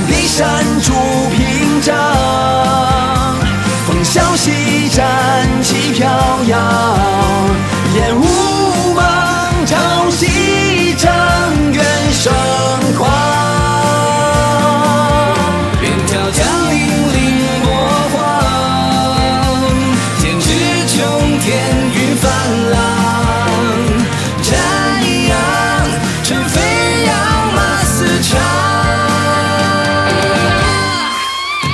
立山筑屏障，风萧息，战旗飘扬。